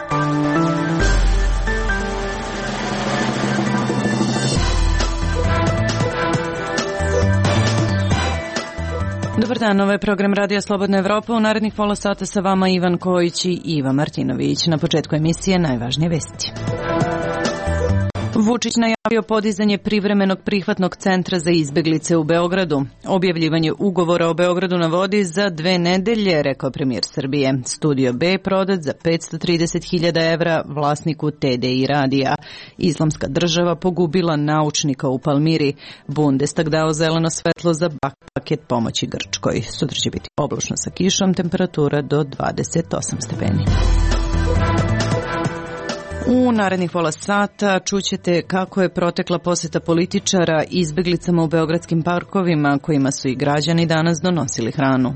Dobar dan, ovo je program Radija Slobodna Evropa. U narednih pola sata sa vama Ivan Kojić i Iva Martinović. Na početku emisije najvažnije vesti. Vučić najavio podizanje privremenog prihvatnog centra za izbeglice u Beogradu. Objavljivanje ugovora o Beogradu na vodi za 2 nedelje, rekao premijer Srbije. Studio B prodat za 530.000 evra vlasniku TDI radija. Islamska država pogubila naučnika u Palmiri. Bundestag dao zeleno svetlo za paket pomoći Grčkoj. Sutra će biti oblačno sa kišom, temperatura do 28 stepeni. U narednih pola sata čućete kako je protekla poseta političara izbeglicama u beogradskim parkovima kojima su i građani danas donosili hranu.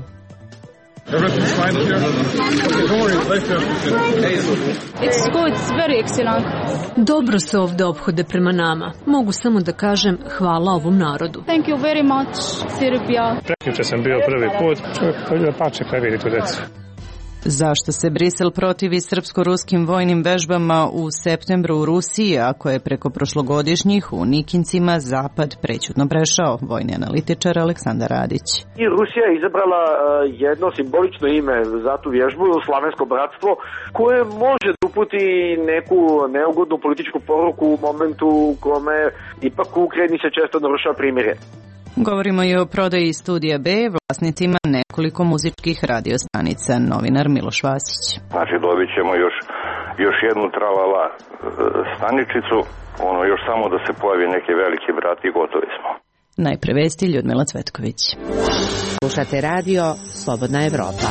Dobro se ovde ophode prema nama. Mogu samo da kažem hvala ovom narodu. Thank you very much, Serbia. Prekjuče sam bio prvi put, čovjek pače kad vidi tu decu. Zašto se Brisel protivi srpsko-ruskim vojnim vežbama u septembru u Rusiji, ako je preko prošlogodišnjih u Nikincima Zapad prećutno prešao? Vojni analitičar Aleksandar Radić. I Rusija je izabrala jedno simbolično ime za tu vježbu, Slavensko bratstvo, koje može da uputi neku neugodnu političku poruku u momentu u kome ipak u Ukrajini se često narušava primirje. Govorimo i o prodaji Studija B vlasnicima nekoliko muzičkih radiostanica, novinar Miloš Vasić. Znači dobit ćemo još jednu tralala staničicu, još samo da se pojavi neki veliki brat i gotovi smo. Najpre vesti, Ljudmila Cvetković. Slušate radio Slobodna Evropa.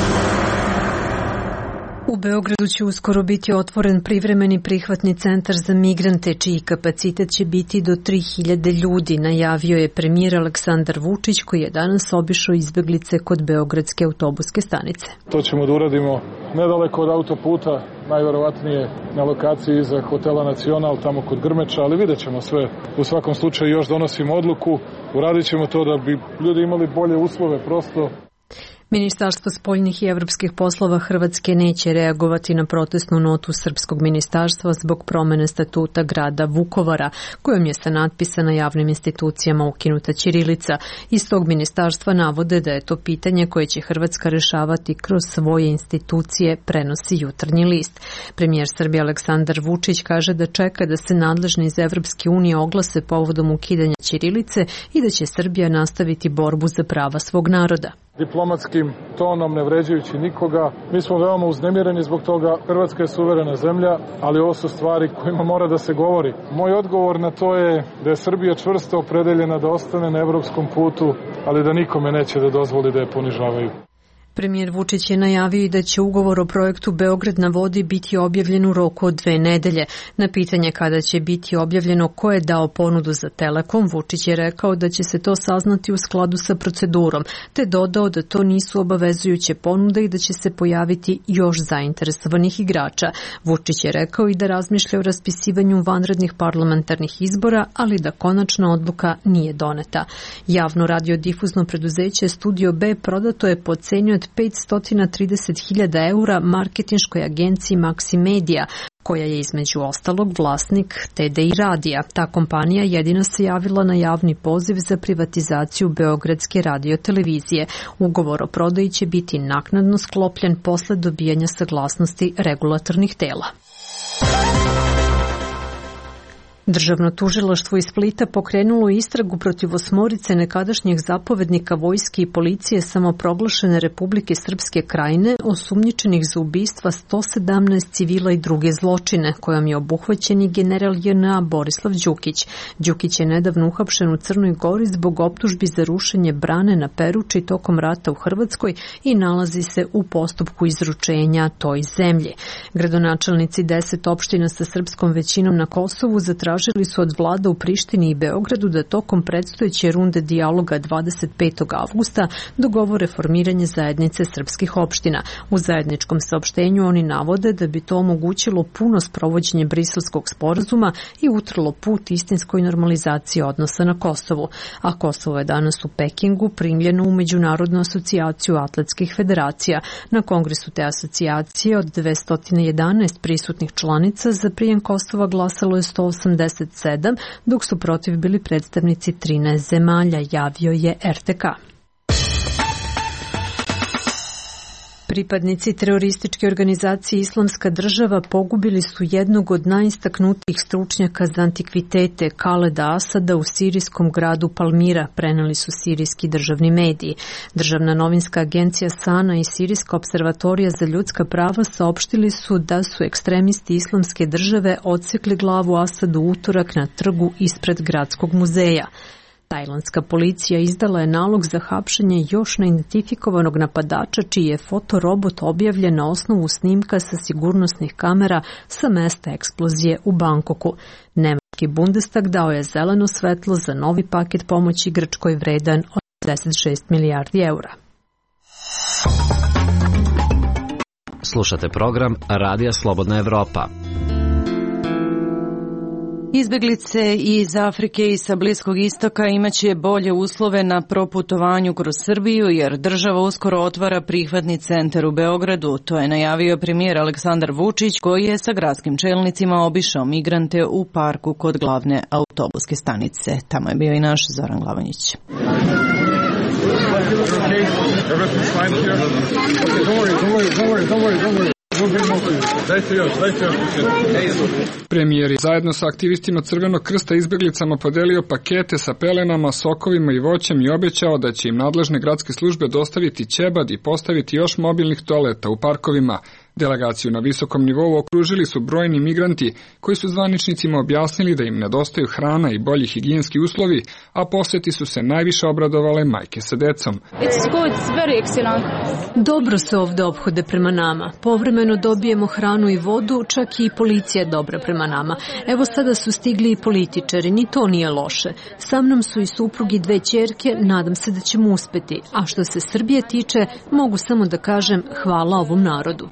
U Beogradu će uskoro biti otvoren privremeni prihvatni centar za migrante, čiji kapacitet će biti do 3000 ljudi, najavio je premijer Aleksandar Vučić, koji je danas obišao izbeglice kod beogradske autobuske stanice. To ćemo da uradimo nedaleko od autoputa, najverovatnije na lokaciji iza hotela Nacional, tamo kod Grmeča, ali vidjet ćemo sve. U svakom slučaju još donosimo odluku, uradit ćemo to da bi ljudi imali bolje uslove prosto. Ministarstvo spoljnih i evropskih poslova Hrvatske neće reagovati na protestnu notu Srpskog ministarstva zbog promene statuta grada Vukovara, kojom je sa natpisa na javnim institucijama ukinuta ćirilica. Iz tog ministarstva navode da je to pitanje koje će Hrvatska rešavati kroz svoje institucije, prenosi Jutarnji list. Premijer Srbije Aleksandar Vučić kaže da čeka da se nadležni iz Evropske unije oglase povodom ukidanja ćirilice i da će Srbija nastaviti borbu za prava svog naroda. Diplomatskim tonom, ne vređajući nikoga. Mi smo veoma uznemireni zbog toga. Hrvatska je suverena zemlja, ali ovo su stvari kojima mora da se govori. Moj odgovor na to je da je Srbija čvrsto opredeljena da ostane na evropskom putu, ali da nikome neće da dozvoli da je ponižavaju. Premijer Vučić je najavio i da će ugovor o projektu Beograd na vodi biti objavljen u roku od 2 nedelje. Na pitanje kada će biti objavljeno ko je dao ponudu za Telekom, Vučić je rekao da će se to saznati u skladu sa procedurom, te dodao da to nisu obavezujuće ponude i da će se pojaviti još zainteresovanih igrača. Vučić je rekao i da razmišlja o raspisivanju vanrednih parlamentarnih izbora, ali da konačna odluka nije doneta. Javno radiodifuzno preduzeće Studio B prodato je po ceni od 530.000 eura marketinškoj agenciji Maximedia, koja je između ostalog vlasnik TDI radija. Ta kompanija jedina se javila na javni poziv za privatizaciju Beogradske radiotelevizije. Ugovor o prodaji će biti naknadno sklopljen posle dobijanja saglasnosti regulatornih tela. Državno tužilaštvo iz Splita pokrenulo istragu protiv 8 nekadašnjih zapovednika vojske i policije samoproglašene Republike Srpske Krajine, osumnjičenih za ubistva 117 civila i druge zločine, kojom je obuhvaćen i general JNA Borislav Đukić. Đukić je nedavno uhapšen u Crnoj Gori zbog optužbi za rušenje brane na Peruči tokom rata u Hrvatskoj i nalazi se u postupku izručenja toj zemlji. Gradonačelnici 10 opština sa srpskom većinom na Kosovu zatražili tražili su od vlada u Prištini i Beogradu da tokom predstojeće runde dijaloga 25. avgusta dogovore formiranje zajednice srpskih opština. U zajedničkom saopštenju oni navode da bi to omogućilo puno sprovođenje Briselskog sporazuma i utrlo put istinskoj normalizaciji odnosa na Kosovu. A Kosovo je danas u Pekingu primljeno u Međunarodnu asocijaciju atletskih federacija. Na kongresu te asocijacije od 211 prisutnih članica za prijem Kosova glasalo je 187, dok su protiv bili predstavnici 13 zemalja, javio je RTK. Pripadnici terorističke organizacije Islamska država pogubili su jednog od najistaknutijih stručnjaka za antikvitete Khaleda Asada u sirijskom gradu Palmira, preneli su sirijski državni mediji. Državna novinska agencija Sana i Sirijska observatorija za ljudska prava saopštili su da su ekstremisti Islamske države odsekli glavu Asadu utorak na trgu ispred gradskog muzeja. Tajlandska policija izdala je nalog za hapšenje još neidentifikovanog napadača čiji je fotorobot objavljen na osnovu snimka sa sigurnosnih kamera sa mesta eksplozije u Bangkoku. Nemački Bundestag dao je zeleno svetlo za novi paket pomoći Grčkoj vredan od 16 milijardi eura. Slušate program Radija Slobodna Evropa. Izbeglice iz Afrike i sa Bliskog istoka imaće bolje uslove na proputovanju kroz Srbiju jer država uskoro otvara prihvatni centar u Beogradu. To je najavio premijer Aleksandar Vučić koji je sa gradskim čelnicima obišao migrante u parku kod glavne autobuske stanice. Tamo je bio i naš Zoran Glavanjić. Premijer je zajedno sa aktivistima Crvenog krsta izbeglicama podelio pakete sa pelenama, sokovima i voćem i obećao da će im nadležne gradske službe dostaviti ćebad i postaviti još mobilnih toaleta u parkovima. Delegaciju na visokom nivou okružili su brojni migranti koji su zvaničnicima objasnili da im nedostaju hrana i bolji higijenski uslovi, a poseti su se najviše obradovale majke sa decom. Dobro se ovde ophode prema nama. Povremeno dobijemo hranu i vodu, čak i policija je dobra prema nama. Evo sada su stigli i političari, ni to nije loše. Sa mnom su i suprugi 2 ćerke, nadam se da ćemo uspeti. A što se Srbije tiče, mogu samo da kažem hvala ovom narodu.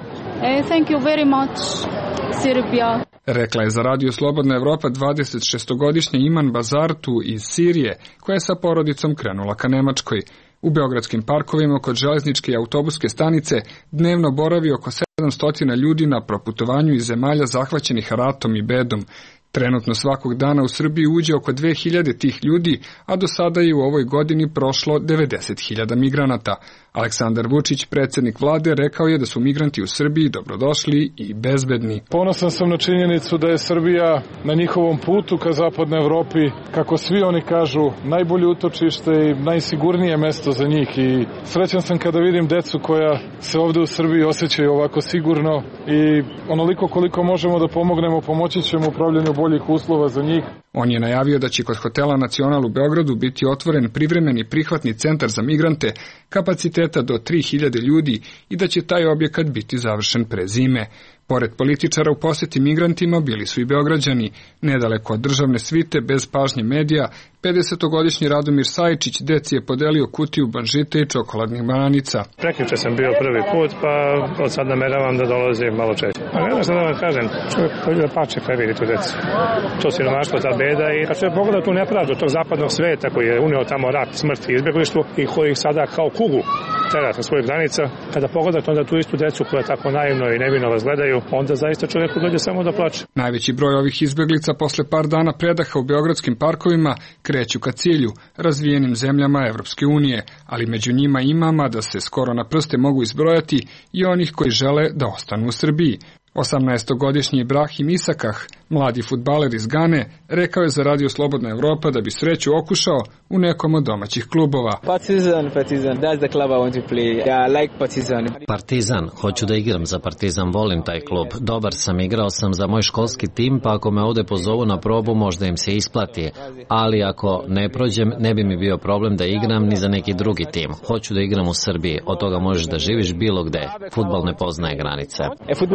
Thank you very much, Serbia. Rekla je za Radio Slobodna Evropa 26-godišnja Iman Bazartu iz Sirije, koja je sa porodicom krenula ka Nemačkoj. U beogradskim parkovima kod železničke i autobuske stanice dnevno boravi oko 700 ljudi na proputovanju iz zemalja zahvaćenih ratom i bedom. Trenutno svakog dana u Srbiji uđe oko 2000 tih ljudi, a do sada je u ovoj godini prošlo 90.000 migranata. Aleksandar Vučić, predsjednik vlade, rekao je da su migranti u Srbiji dobrodošli i bezbedni. Ponosan sam na činjenicu da je Srbija na njihovom putu ka zapadnoj Evropi, kako svi oni kažu, najbolje utočište i najsigurnije mesto za njih. I srećan sam kada vidim decu koja se ovde u Srbiji osjećaju ovako sigurno i onoliko koliko možemo da pomognemo, pomoći ćemo u upravljanju boljih uslova za njih. On je najavio da će kod hotela Nacional u Beogradu biti otvoren privremeni prihvatni centar za migrante kapaciteta do 3000 ljudi i da će taj objekat biti završen pre zime. Pored političara u poseti migrantima bili su i Beograđani. Nedaleko od državne svite, bez pažnje medija, 50-godišnji Radomir Sajičić deci je podelio kutiju banžita i čokoladnih bananica. Prekjuče sam bio prvi put, pa od sad nameravam da dolazim malo češće. Pa nema što da vam kažem, čovjek pače kad vidi tu deci. To siromaštvo, ta beda i kad čovjek pogleda tu nepravdu tog zapadnog sveta koji je unio tamo rat, smrt i izbjeglištvo i koji ih sada kao kugu tera sa svojih granica, kada pogledate onda tu istu decu koja tako naivno i nevino vas gledaju, onda zaista čovjeku dođe samo da plače. Najveći broj ovih izbjeglica posle par dana predaha u beogradskim parkovima kreću ka cilju, razvijenim zemljama Evropske unije, ali među njima ima, mada se skoro na prste mogu izbrojati, i onih koji žele da ostanu u Srbiji. 18-godišnji Ibrahim Isakah, mladi fudbaler iz Gane, rekao je za Radio Slobodna Evropa da bi sreću okušao u nekom od domaćih klubova. Partizan, that's the club I want to play. Yeah, I like Partizan. Partizan, hoću da igram za Partizan, volim taj klub. Dobar sam, igrao sam za moj školski tim, pa ako me ovde pozovu na probu možda im se isplati. Ali ako ne prođem, ne bi mi bio problem da igram ni za neki drugi tim. Hoću da igram u Srbiji, od toga možeš da živiš bilo gde. Fudbal ne poznaje granice. Football doesn't have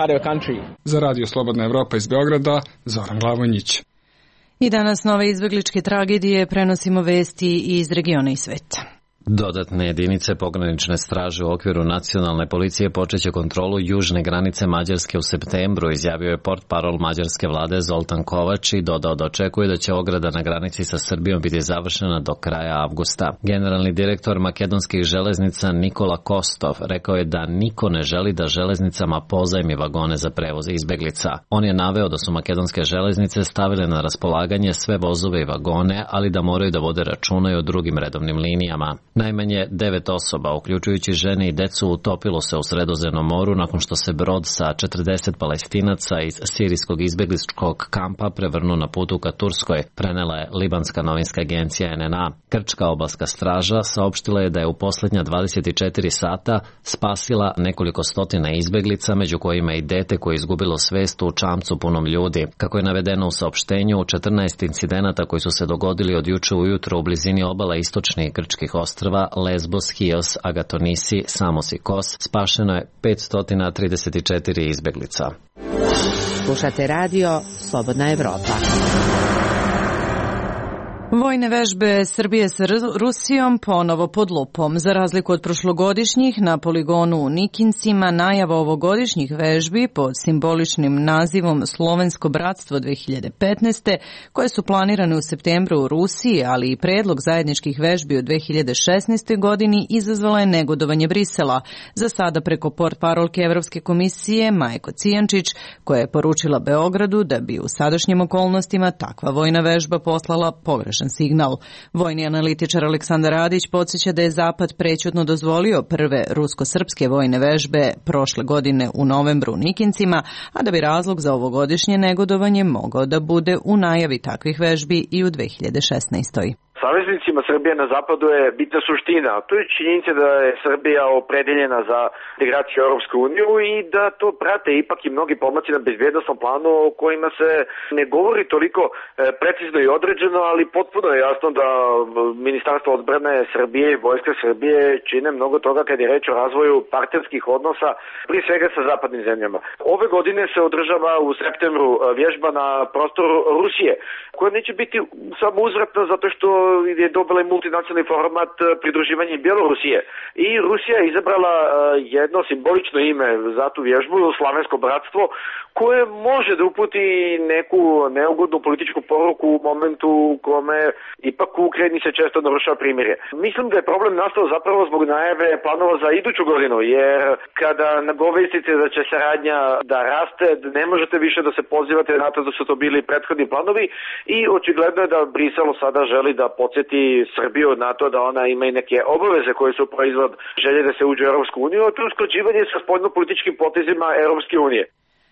of a country. Za Radio Slobodna Evropa iz Beograda, Zoran Glavonjić. I danas nove izbegličke tragedije, prenosimo vesti iz regiona i sveta. Dodatne jedinice pogranične straže u okviru nacionalne policije počeće kontrolu južne granice Mađarske u septembru, izjavio je portparol mađarske vlade Zoltan Kovač i dodao da očekuje da će ograda na granici sa Srbijom biti završena do kraja avgusta. Generalni direktor makedonskih železnica Nikola Kostov rekao je da niko ne želi da železnicama pozajmi vagone za prevoz izbeglica. On je naveo da su makedonske železnice stavile na raspolaganje sve vozove i vagone, ali da moraju da vode računa i o drugim redovnim linijama. Najmanje 9 osoba, uključujući žene i decu, utopilo se u Sredozemnom moru nakon što se brod sa 40 Palestinaca iz sirijskog izbegličkog kampa prevrnuo na putu ka Turskoj, prenela je libanska novinska agencija NNA. Grčka obalska straža saopštila je da je u posljednja 24 sata spasila nekoliko stotina izbeglica, među kojima i dete koje je izgubilo svest u čamcu punom ljudi. Kako je navedeno u saopštenju, u 14 incidenata koji su se dogodili od juče ujutro u blizini obala istočnih grčkih ostrva Lesbos, Chios, Agatonisi, Samos i Kos, spašeno je 534 izbeglica. Slušate radio Slobodna Evropa. Vojne vežbe Srbije sa Rusijom ponovo pod lupom. Za razliku od prošlogodišnjih, na poligonu u Nikincima najava ovogodišnjih vežbi pod simboličnim nazivom Slovensko bratstvo 2015. koje su planirane u septembru u Rusiji, ali i predlog zajedničkih vežbi u 2016. godini izazvala je negodovanje Brisela. Za sada preko portparolke Evropske komisije Majko Cijančić, koja je poručila Beogradu da bi u sadašnjim okolnostima takva vojna vežba poslala pogrešan signal. Vojni analitičar Aleksandar Radić podsjeća da je Zapad prećutno dozvolio prve rusko-srpske vojne vežbe prošle godine u novembru u Nikincima, a da bi razlog za ovogodišnje negodovanje mogao da bude u najavi takvih vežbi i u 2016. Saveznicima Srbije na zapadu je bitna suština. To je činjenica da je Srbija opredeljena za integraciju u Europsku uniju i da to prate ipak i mnogi pomaci na bezbjednosnom planu o kojima se ne govori toliko precizno i određeno, ali potpuno je jasno da Ministarstvo odbrane Srbije i Vojska Srbije čine mnogo toga kad je reč o razvoju partnerskih odnosa, prije svega sa zapadnim zemljama. Ove godine se održava u septembru vježba na prostoru Rusije, koja neće biti samo uzvratna zato što je dobila i multinacionalni format pridruživanja Bjelorusije. I Rusija je izabrala jedno simbolično ime za tu vježbu, Slavensko bratstvo, koje može da uputi neku neugodnu političku poruku u momentu u kome ipak u Ukrajini se često narušava primirje. Mislim da je problem nastao zapravo zbog najave planova za iduću godinu, jer kada nagovestite da će saradnja da raste, ne možete više da se pozivate na to da su to bili prethodni planovi i očigledno je da Brisel sada želi da podsjeti Srbiju na to da ona ima i neke obaveze koje su proizvod želje da se uđe u Europsku uniju, a to je usklađivanje sa spoljnopolitičkim potezima Europske unije.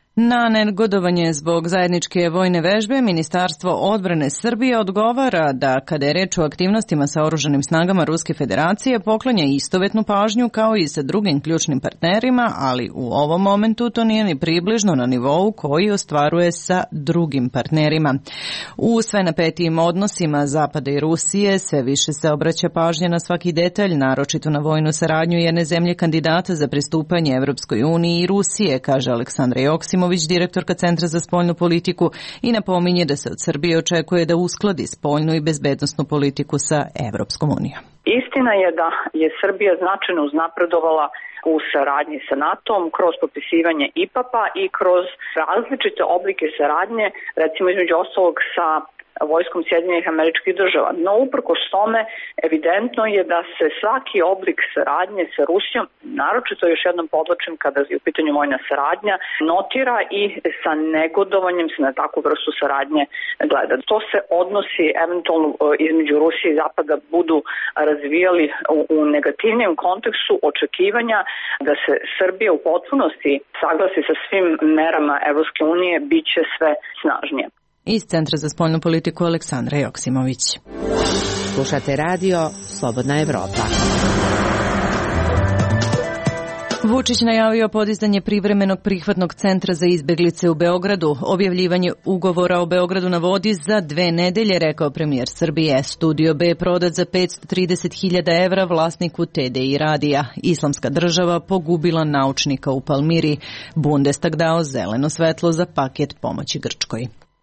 Na negodovanje zbog zajedničke vojne vežbe, Ministarstvo odbrane Srbije odgovara da kada je reč o aktivnostima sa oružanim snagama Ruske federacije poklanja istovetnu pažnju kao i sa drugim ključnim partnerima, ali u ovom momentu to nije ni približno na nivou koji ostvaruje sa drugim partnerima. U sve napetijim odnosima Zapada i Rusije sve više se obraća pažnja na svaki detalj, naročito na vojnu saradnju jedne zemlje kandidata za pristupanje Evropskoj uniji i Rusije, kaže Aleksandra Joksimović, direktorka Centra za spoljnu politiku, i napominje da se od Srbije očekuje da uskladi spoljnu i bezbednosnu politiku sa Evropskom unijom. Istina je da je Srbija značajno uznapredovala u saradnji sa NATO-om kroz potpisivanje IPAP-a i kroz različite oblike saradnje, recimo između ostalog sa vojskom Sjedinjenih Američkih Država. No uprkos tome evidentno je da se svaki oblik saradnje sa Rusijom, naročito još jednom podvlačim kada je u pitanju vojna saradnja, notira i sa negodovanjem se na takvu vrstu saradnje gleda. To se odnosi eventualno između Rusije i Zapada budu razvijali u negativnijem kontekstu očekivanja da se Srbija u potpunosti saglasi sa svim merama Evropske unije, bit će sve snažnije. Iz Centra za spoljnu politiku Aleksandra Joksimović. Slušate radio Slobodna Evropa. Vučić najavio podizanje privremenog prihvatnog centra za izbeglice u Beogradu. Objavljivanje ugovora o Beogradu na vodi za 2 nedelje, rekao premijer Srbije. Studio B prodat za 530.000 evra vlasniku TDI radija. Islamska država pogubila naučnika u Palmiri. Bundestag dao zeleno svetlo za paket pomoći Grčkoj.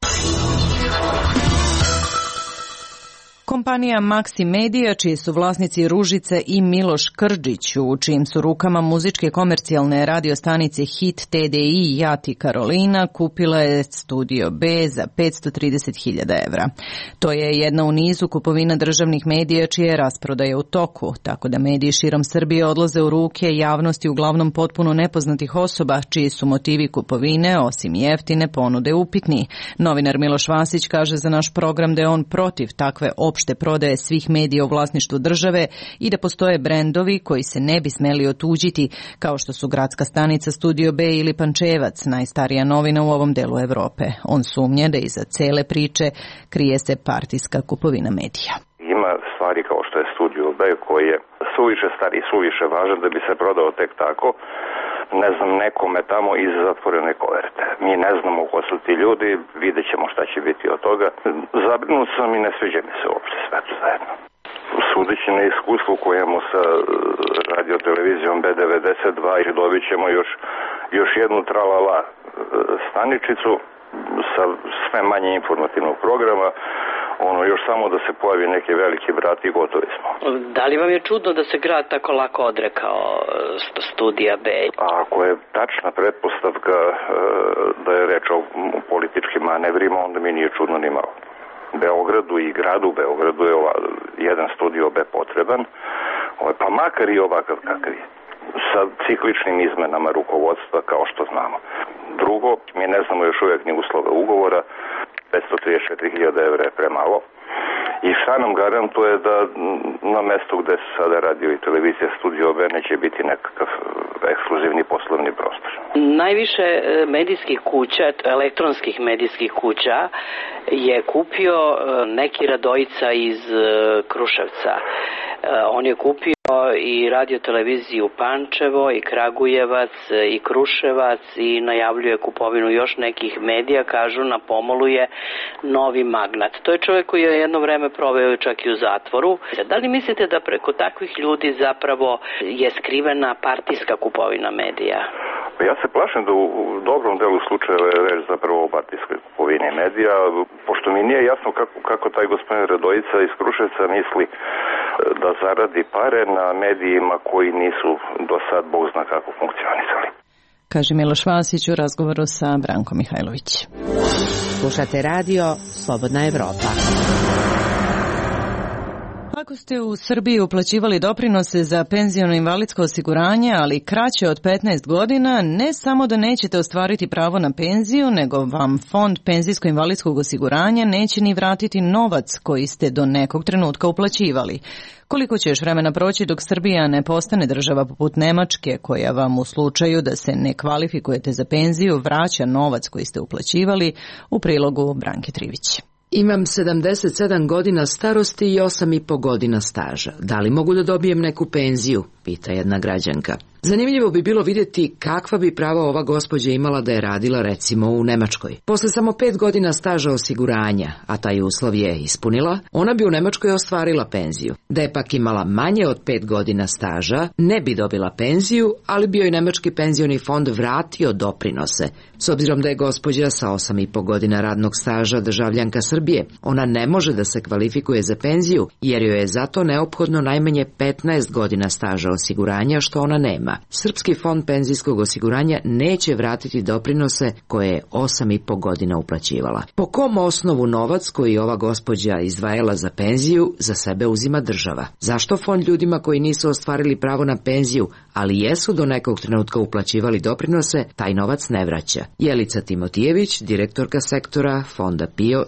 Kompanija Maxi Media, čiji su vlasnici Ružice i Miloš Krđić, u čijim su rukama muzičke komercijalne radiostanice Hit, TDI, Jat i Karolina, kupila je Studio B za 530.000 evra. To je jedna u nizu kupovina državnih medija čije je rasprodaja u toku, tako da mediji širom Srbije odlaze u ruke javnosti uglavnom potpuno nepoznatih osoba, čiji su motivi kupovine, osim jeftine ponude, upitni. Novinar Miloš Vasić kaže za naš program da je on protiv takve opšte prodaje svih medija u vlasništvu države i da postoje brendovi koji se ne bi smeli otuđiti, kao što su Gradska stanica, Studio B ili Pančevac, najstarija novina u ovom delu Evrope. On sumnja da iza cele priče krije se partijska kupovina medija. Ima stvari kao što je Studio B koji je suviše stari i suviše važan da bi se prodao tek tako, ne znam, nekome tamo iz zatvorene koverte. Mi ne znamo ko su ti ljudi, vidjet ćemo šta će biti od toga. Zabrinut sam i ne sviđa mi se uopšte sve to zajedno. Sudeći na iskustvu koje imamo sa radiotelevizijom B92 i dobit ćemo još jednu tralala staničicu sa sve manje informativnog programa, još samo da se pojavi neki veliki brat i gotovi smo. Da li vam je čudno da se grad tako lako odrekao Studija B? Ako je tačna pretpostavka da je reč o političkim manevrima, onda mi nije čudno ni malo. Beogradu i gradu Beogradu je jedan Studio B potreban, pa makar i ovakav kakav je, sa cikličnim izmenama rukovodstva kao što znamo. Drugo, mi ne znamo još uvijek ni uslove ugovora, 534.000 evra je premalo. I šta nam garantuje da na mestu gde se sada radio i televizija Studio B neće biti nekakav ekskluzivni poslovni prostor. Najviše medijskih kuća, elektronskih medijskih kuća je kupio neki Radojica iz Kruševca. On je kupio i radioteleviziju Pančevo, i Kragujevac, i Kruševac, i najavljuje kupovinu još nekih medija, kažu na pomolu je novi magnat. To je čovjek koji je jedno vreme proveo čak i u zatvoru. Da li mislite da preko takvih ljudi zapravo je skrivena partijska kupovina medija? Ja se plašim da u dobrom delu slučajeva je reč zapravo o partijskoj kupovini medija, pošto mi nije jasno kako taj gospodin Radojica iz Kruševca misli da zaradi pare na medijima koji nisu do sad Bog zna kako funkcionisali. Kaže Miloš Vasić u razgovoru sa Brankom Mihajlović. Slušate radio Slobodna Evropa. Ako ste u Srbiji uplaćivali doprinose za penziono-invalidsko osiguranje, ali kraće od 15 godina, ne samo da nećete ostvariti pravo na penziju, nego vam Fond penzijsko-invalidskog osiguranja neće ni vratiti novac koji ste do nekog trenutka uplaćivali. Koliko će još vremena proći dok Srbija ne postane država poput Nemačke, koja vam u slučaju da se ne kvalifikujete za penziju vraća novac koji ste uplaćivali, u prilogu Branke Trivić. Imam 77 godina starosti i 8,5 godina staža. Da li mogu da dobijem neku penziju? Pita jedna građanka. Zanimljivo bi bilo vidjeti kakva bi prava ova gospođa imala da je radila recimo u Nemačkoj. Posle samo 5 godina staža osiguranja, a taj uslov je ispunila, ona bi u Nemačkoj ostvarila penziju. Da je pak imala manje od 5 godina staža, ne bi dobila penziju, ali bi joj Nemački penzioni fond vratio doprinose. S obzirom da je gospođa sa 8,5 godina radnog staža državljanka Srbije, ona ne može da se kvalifikuje za penziju, jer joj je zato neophodno najmanje 15 godina staža osiguranja, što ona nema. Srpski fond penzijskog osiguranja neće vratiti doprinose koje je 8,5 godina uplaćivala. Po kom osnovu novac koji ova gospođa izdvajala za penziju za sebe uzima država? Zašto fond ljudima koji nisu ostvarili pravo na penziju, ali jesu do nekog trenutka uplaćivali doprinose, taj novac ne vraća? Jelica Timotijević, direktorka sektora Fonda PIO za odnose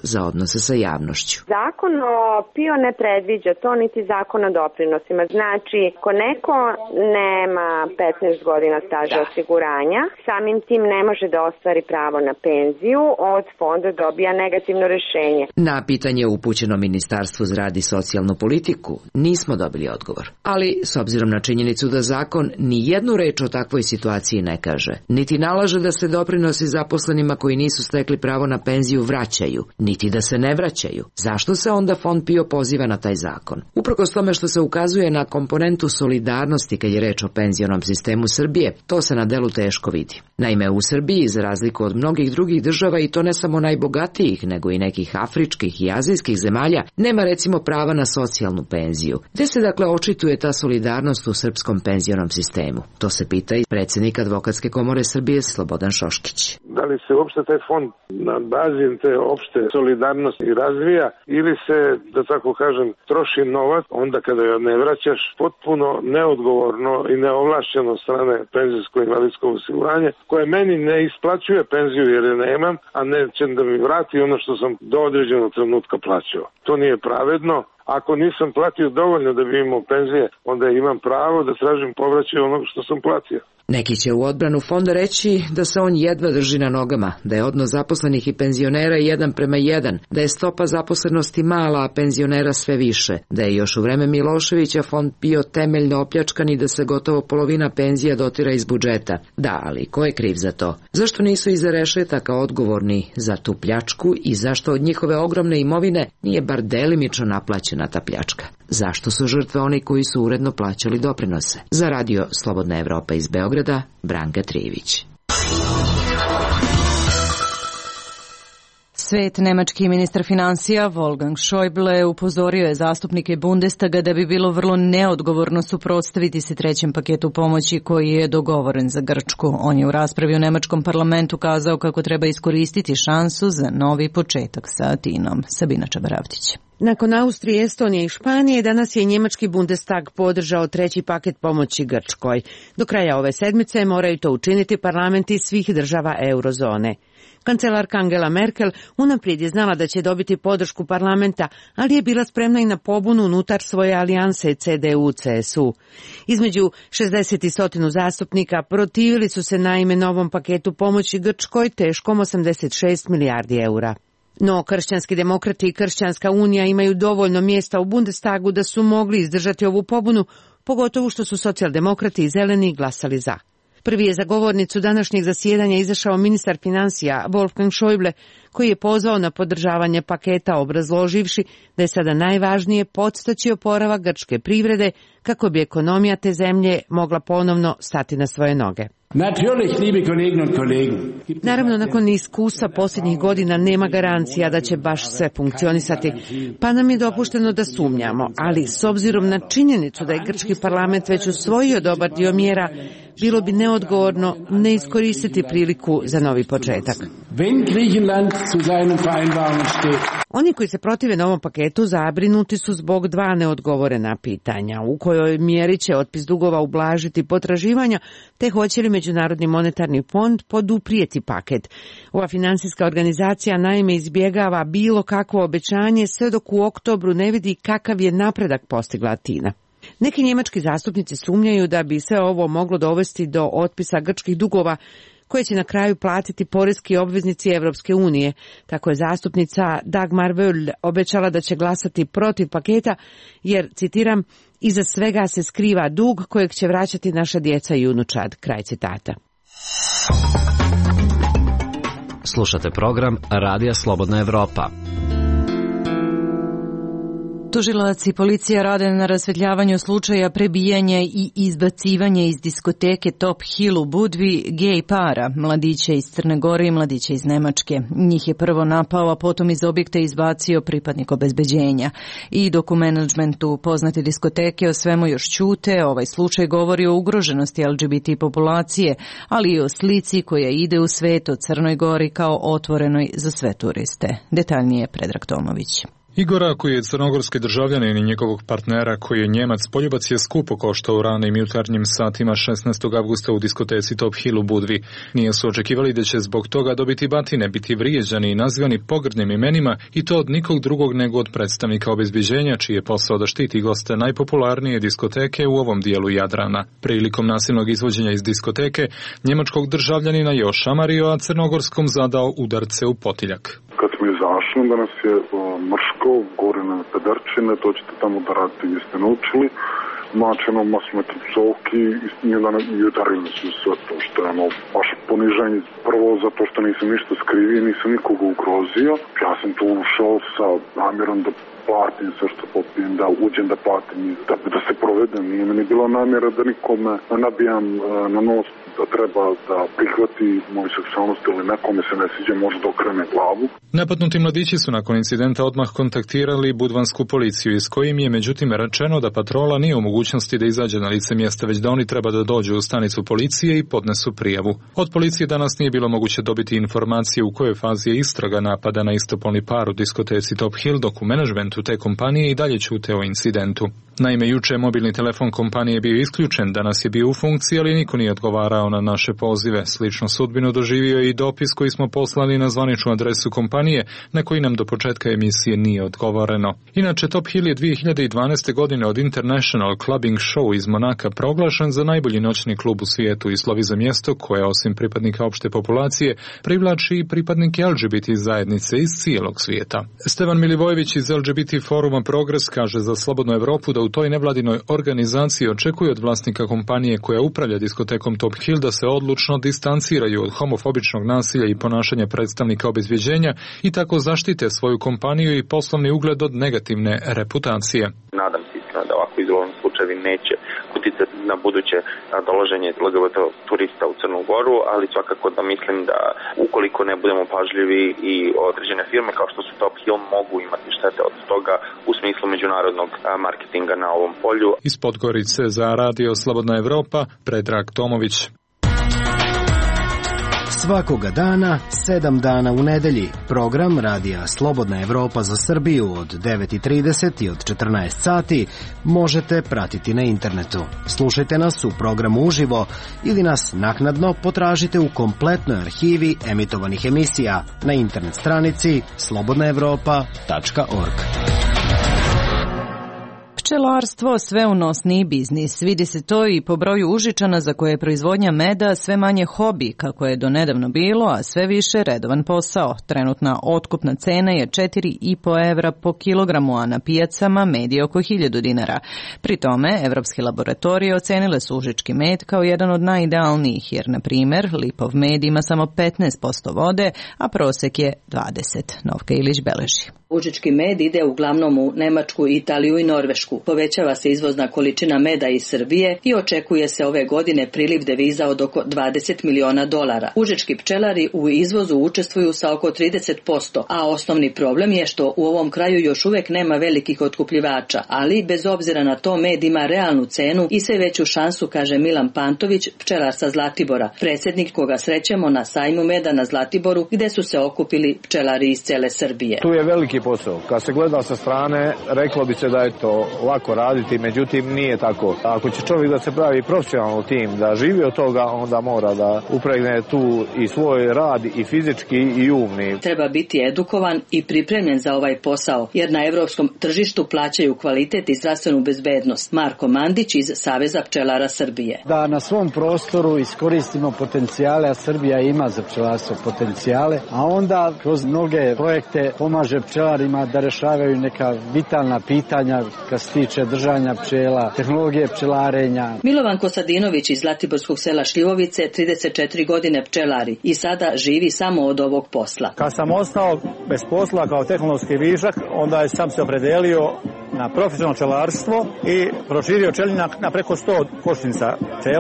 odnose sa javnošću. Zakon o PIO ne predviđa to, niti zakon o doprinosima. Znači, ako neko nema 15 godina staža osiguranja, samim tim ne može da ostvari pravo na penziju, od fonda dobija negativno rešenje. Na pitanje upućeno Ministarstvu za rad i socijalnu politiku nismo dobili odgovor. Ali, s obzirom na činjenicu da zakon ni jednu reč o takvoj situaciji ne kaže, niti nalaže da se doprinosi zaposlenima koji nisu stekli pravo na penziju vraćaju, niti da se ne vraćaju, zašto se onda Fond PIO poziva na taj zakon? Uprkos tome što se ukazuje na komponentu solidarnosti kad je reč o penzionom sistemu Srbije, to se na delu teško vidi. Naime, u Srbiji, za razliku od mnogih drugih država, i to ne samo najbogatijih, nego i nekih afričkih i azijskih zemalja, nema recimo prava na socijalnu penziju. Gde se dakle očituje ta solidarnost u srpskom penzionom sistemu? To se pita i predsjednik Advokatske komore Srbije Slobodan Šoškić. Da li se uopšte taj fond na bazi te opšte solidarnosti razvija ili se, da tako kažem, troši novac onda kada je ne vraćaš, potpuno neodgovorno i neovlašćeno strane penzijsko-invalidskog osiguranja, koje meni ne isplaćuje penziju jer je nemam, a neće da mi vrati ono što sam do određenog trenutka plaćao. To nije pravedno. Ako nisam platio dovoljno da bi imao penzije, onda imam pravo da tražim povraćaj onog što sam platio. Neki će u odbranu fonda reći da se on jedva drži na nogama, da je odnos zaposlenih i penzionera 1:1, da je stopa zaposlenosti mala, a penzionera sve više, da je još u vreme Miloševića fond PIO temeljno opljačkan i da se gotovo polovina penzija dotira iz budžeta. Da, ali ko je kriv za to? Zašto nisu iza rešetaka odgovorni za tu pljačku i zašto od njihove ogromne imovine nije bar delimično naplaćena ta pljačka? Zašto su žrtve oni koji su uredno plaćali doprinose? Za radio Slobodna Evropa iz Beograda, Branka Trijević. Svet nemački ministar financija Wolfgang Schäuble upozorio je zastupnike Bundestaga da bi bilo vrlo neodgovorno suprotstaviti se trećem paketu pomoći koji je dogovoren za Grčku. On je u raspravi u nemačkom parlamentu kazao kako treba iskoristiti šansu za novi početak sa Atinom. Sabina Čabaravtić. Nakon Austrije, Estonije i Španije, danas je njemački Bundestag podržao treći paket pomoći Grčkoj. Do kraja ove sedmice moraju to učiniti parlamenti svih država eurozone. Kancelarka Angela Merkel unaprijed je znala da će dobiti podršku parlamenta, ali je bila spremna i na pobunu unutar svoje alijanse CDU-CSU. Između 60 i 100 zastupnika protivili su se naime novom paketu pomoći Grčkoj teškom 86 milijardi eura. No, kršćanski demokrati i Kršćanska unija imaju dovoljno mjesta u Bundestagu da su mogli izdržati ovu pobunu, pogotovo što su socijaldemokrati i zeleni glasali za. Prvi je za govornicu današnjeg zasjedanja izašao ministar financija Wolfgang Schäuble, koji je pozvao na podržavanje paketa obrazloživši da je sada najvažnije podstaći oporavak grčke privrede kako bi ekonomija te zemlje mogla ponovno stati na svoje noge. Naravno, nakon iskustva posljednjih godina nema garancija da će baš sve funkcionisati, pa nam je dopušteno da sumnjamo, ali s obzirom na činjenicu da je grčki parlament već usvojio dobar dio mjera, bilo bi neodgovorno ne iskoristiti priliku za novi početak. Oni koji se protive novom paketu zabrinuti su zbog dva neodgovorena pitanja, u kojoj mjeri će otpis dugova ublažiti potraživanja, te hoće li Međunarodni monetarni fond poduprijeti paket. Ova finansijska organizacija naime izbjegava bilo kakvo obećanje sve dok u oktobru ne vidi kakav je napredak postigla Atina. Neki njemački zastupnici sumnjaju da bi sve ovo moglo dovesti do otpisa grčkih dugova koje će na kraju platiti poreski obveznici Evropske unije. Tako je zastupnica Dagmar Wöll obećala da će glasati protiv paketa jer, citiram, iza svega se skriva dug kojeg će vraćati naša djeca i unučad. Kraj citata. Slušate program Radija Slobodna Evropa. Tužilac i policija rade na rasvetljavanju slučaja prebijanja i izbacivanja iz diskoteke Top Hill u Budvi gej para, mladića iz Crne Gore i mladića iz Nemačke. Njih je prvo napao, a potom iz objekta izbacio pripadnik obezbeđenja. I dok u menadžmentu poznate diskoteke o svemu još ćute, ovaj slučaj govori o ugroženosti LGBT populacije, ali i o slici koja ide u svet o Crnoj Gori kao otvorenoj za sve turiste. Detaljnije Predrag Tomović. Igora, koji je crnogorski državljanin i njegovog partnera koji je Njemac, poljubac je skupo koštao u ranim jutarnjim satima 16. avgusta u diskoteci Top Hill u Budvi. Nije su očekivali da će zbog toga dobiti batine, biti vrijeđani i nazivani pogrdnim imenima i to od nikog drugog nego od predstavnika obezbeđenja, čiji je posao da štiti goste najpopularnije diskoteke u ovom dijelu Jadrana. Prilikom nasilnog izvođenja iz diskoteke, njemačkog državljanina je ošamario, a crnogorskom zadao udarce u potiljak. Kad smo izašli, da nas je mrško, gore na pederčine, dođete tamo da radite gdje ste naučili, mačeno masmetar psovki i udarili su sve to, što je baš poniženje. Prvo zato što nisam ništa skrivio, nisam nikoga ugrozio. Ja sam tu ušao sa namjerom da platim sve što popijem, da uđem da platim i da se provedem. Nije meni bila namjera da nikome nabijam na nos, da treba da prihvati moju seksualnost ili nekome se ne sviđa, može da okrene glavu. Napadnuti mladići su nakon incidenta odmah kontaktirali budvansku policiju, iz kojim je međutim rečeno da patrola nije u mogućnosti da izađe na lice mjesta, već da oni treba da dođu u stanicu policije i podnesu prijavu. Od policije danas nije bilo moguće dobiti informacije u kojoj fazi je istraga napada na istopolni par u diskoteci Top Hill, dok u menadžmentu te kompanije i dalje ćute o incidentu. Naime, juče mobilni telefon kompanije bio isključen, danas je bio u funkciji, ali niko nije odgovarao na naše pozive. Sličnu sudbinu doživio je i dopis koji smo poslali na zvaničnu adresu kompanije, na koji nam do početka emisije nije odgovoreno. Inače, Top Hill je 2012. godine od International Clubbing Show iz Monaka proglašen za najbolji noćni klub u svijetu i slovi za mjesto koje, osim pripadnika opšte populacije, privlači i pripadnike LGBT zajednice iz cijelog svijeta. Stevan Milivojević iz LGBT foruma Progres kaže za Slobodnu Evropu da u toj nevladinoj organizaciji očekuje od vlasnika kompanije koja upravlja diskotekom Top Hill da se odlučno distanciraju od homofobičnog nasilja i ponašanja predstavnika obezbeđenja i tako zaštite svoju kompaniju i poslovni ugled od negativne reputacije. Nadam se iskreno da ovako izolirani slučajevi neće uticati na buduće dolaženje LGBT turista u Crnu Goru, ali svakako da mislim da ukoliko ne budemo pažljivi i određene firme kao što su Top Hill mogu imati štete od toga u smislu međunarodnog marketinga na ovom polju. Iz Podgorice za Radio Slobodna Evropa, Predrag Tomović. Svakoga dana, 7 dana u nedelji, program Radija Slobodna Evropa za Srbiju od 9:30 i od 14 sati možete pratiti na internetu. Slušajte nas u programu uživo ili nas naknadno potražite u kompletnoj arhivi emitovanih emisija na internet stranici slobodnaevropa.org. Pčelarstvo sve unosniji biznis. Vidi se to i po broju Užičana za koje je proizvodnja meda sve manje hobi, kako je donedavno bilo, a sve više redovan posao. Trenutna otkupna cena je 4,5 evra po kilogramu, a na pijacama med je oko 1000 dinara. Pri tome, evropske laboratorije ocenile su užički med kao jedan od najidealnijih, jer, na primjer, lipov med ima samo 15% vode, a prosek je 20. Novka Ilić beleži. Užički med ide uglavnom u Nemačku, Italiju i Norvešku. Povećava se izvozna količina meda iz Srbije i očekuje se ove godine priliv deviza od oko 20 miliona dolara. Užički pčelari u izvozu učestvuju sa oko 30%, a osnovni problem je što u ovom kraju još uvek nema velikih otkupljivača, ali bez obzira na to med ima realnu cenu i sve veću šansu, kaže Milan Pantović, pčelar sa Zlatibora, predsjednik koga srećemo na sajmu meda na Zlatiboru, gde su se okupili pčelari iz cele Srbije. Tu je veliki posao. Kad se gleda sa strane, reklo bi se da je to lako raditi, međutim nije tako. Ako će čovjek da se pravi profesionalno tim, da živi od toga, onda mora da upregne tu i svoj rad i fizički i umni. Treba biti edukovan i pripremljen za ovaj posao, jer na evropskom tržištu plaćaju kvalitet i zdravstvenu bezbednost. Marko Mandić iz Saveza pčelara Srbije. Da na svom prostoru iskoristimo potencijale, a Srbija ima za pčelarstvo potencijale, a onda kroz mnoge projekte pomaže pčelarima da rešavaju neka vitalna pitanja kad se tiče držanja pčela, tehnologije pčelarenja. Milovan Kosadinović iz Zlatiborskog sela Šljivovice, 34 godine pčelari i sada živi samo od ovog posla. Kad sam ostao bez posla kao tehnološki višak, onda sam se opredelio na profesionalno pčelarstvo i proširio pčelinjak na preko 100 košnica pčela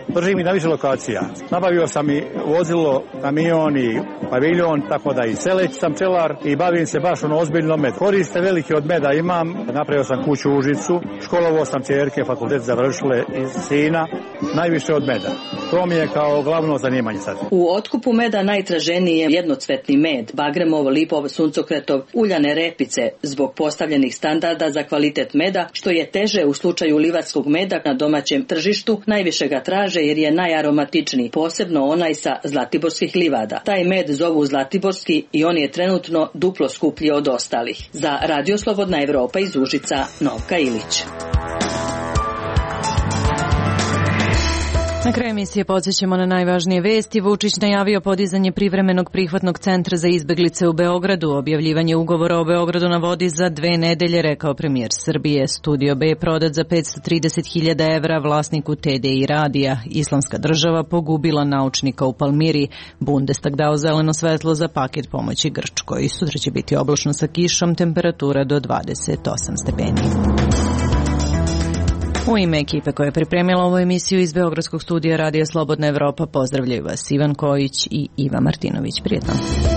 držim i na više lokacija. Nabavio sam i vozilo, kamion i paviljon, tako da i seleć sam pčelar i bavim se baš ozbiljno med. Koriste velike od meda imam, napravio sam kuću u Užicu, školovao sam ćerke, fakultet završile iz sina, najviše od meda. To mi je kao glavno zanimanje sad. U otkupu meda najtraženiji je jednocvetni med, bagremov, lipov, suncokretov, uljane repice, zbog postavljenih standarda za kvalitet meda, što je teže u slučaju livatskog meda na domaćem tržištu, najviše ga traže jer je najaromatičniji, posebno onaj sa zlatiborskih livada. Taj med zovu zlatiborski i on je trenutno duplo skuplji od ostalih. Za Radio Slobodna Evropa iz Užica, Novka Ilić. Na kraju emisije podsjećamo na najvažnije vesti. Vučić najavio podizanje privremenog prihvatnog centra za izbeglice u Beogradu. Objavljivanje ugovora o Beogradu na vodi za 2 nedelje, rekao premijer Srbije. Studio B prodat za 530.000 evra vlasniku TDI radija. Islamska država pogubila naučnika u Palmiri. Bundestag dao zeleno svetlo za paket pomoći Grčkoj. Sutra će biti oblačno sa kišom, temperatura do 28 stepeni. U ime ekipe koja je pripremila ovu emisiju iz Beogradskog studija Radija Slobodna Evropa pozdravljaju vas Ivan Kojić i Iva Martinović. Prijetno.